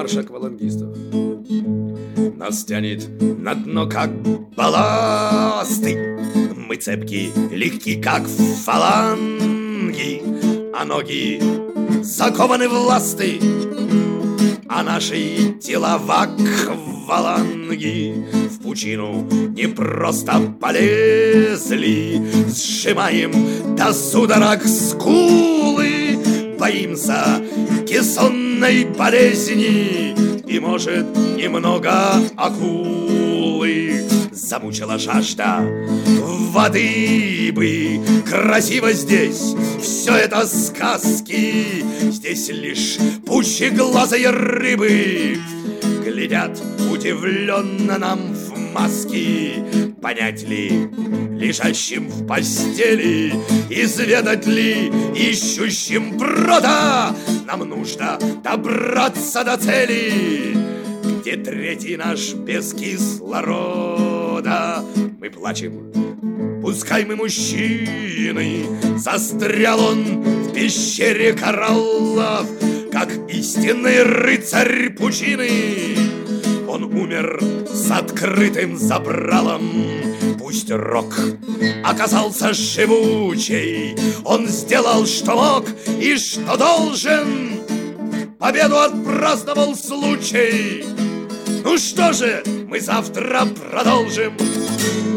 наш аквалангистов. Нас тянет на дно, как балласты. Мы цепки, легки, как фаланги, а ноги закованы в ласты, а наши тела в акваланги. В пучину не просто полезли, сжимаем до судорог скулы, боимся кессонной болезни и, может, немного акулы. Замучила жажда воды бы, красиво здесь, все это сказки. Здесь лишь пучеглазые рыбы глядят удивленно нам в маски. Понять ли лежащим в постели, изведать ли ищущим брода, нам нужно добраться до цели, где третий наш без кислорода. Мы плачем, пускай мы мужчины, застрял он в пещере кораллов, как истинный рыцарь пучины. Он умер с открытым забралом. Пусть рок оказался живучей, он сделал, что мог и что должен, победу отпраздновал случай. Ну что же, мы завтра продолжим.